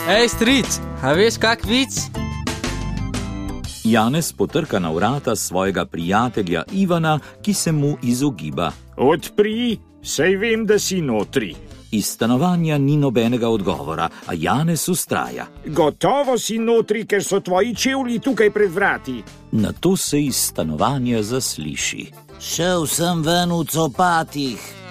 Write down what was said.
Ej, stric, a veš kak vic? Janez potrka na vrata svojega prijatelja Ivana, ki se mu izogiba. Odpri, saj vem, da si notri. Iz stanovanja ni nobenega odgovora, a Janez vztraja. Gotovo si notri, ker so tvoji čevlji tukaj pred vrati. Nato se iz stanovanja zasliši. Šel sem ven v copatih.